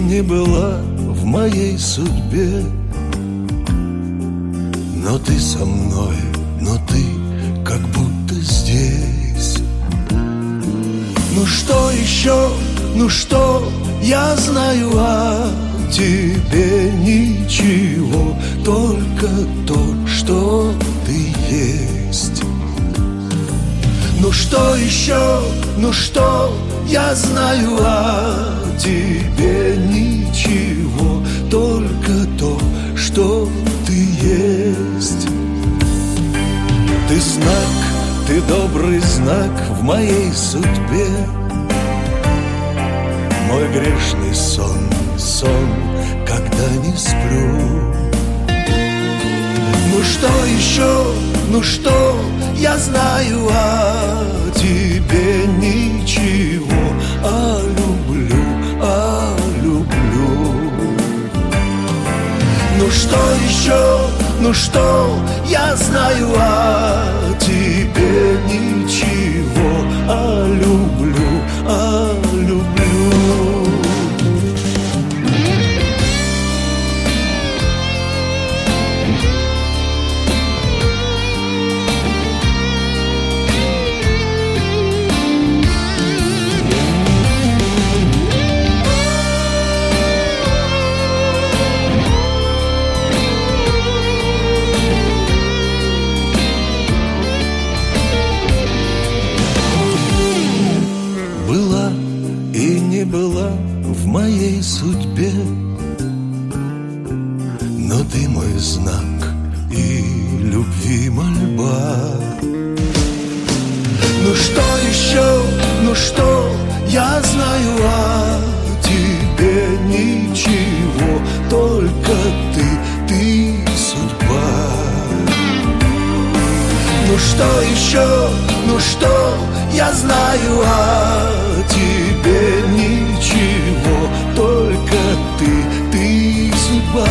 не была в моей судьбе, но ты со мной, но ты как будто здесь. Ну что еще, ну что я знаю о тебе? Ничего, только то, что ты есть. Ну что еще, ну что я знаю о тебе? Ничего, только то, что ты есть. Ты знак, ты добрый знак в моей судьбе, мой грешный сон, сон, когда не сплю. Ну что еще, ну что я знаю о тебе? Ничего, а люблю, а люблю. Ну что еще, ну что я знаю о тебе? Ничего, а люблю, а люблю. Была и не была в моей судьбе, но ты мой знак и любви мольба. Ну что еще, ну что я знаю о тебе? Ничего, только ты судьба. Ну что еще, ну что я знаю о тебе? Ничего, только ты судьба.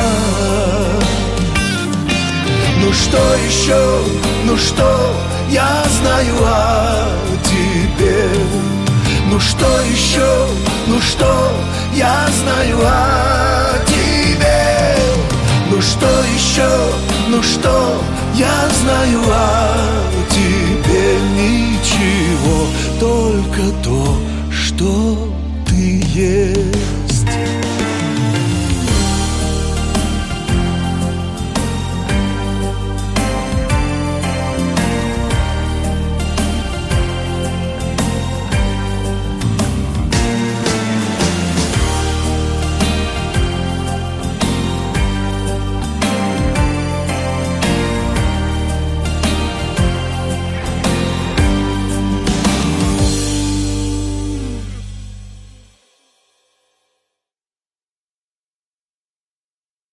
Ну что еще, ну что я знаю о тебе? Ну что еще, ну что я знаю о тебе? Ну что еще, ну что я знаю о тебе? Ничего, только то, что ты есть.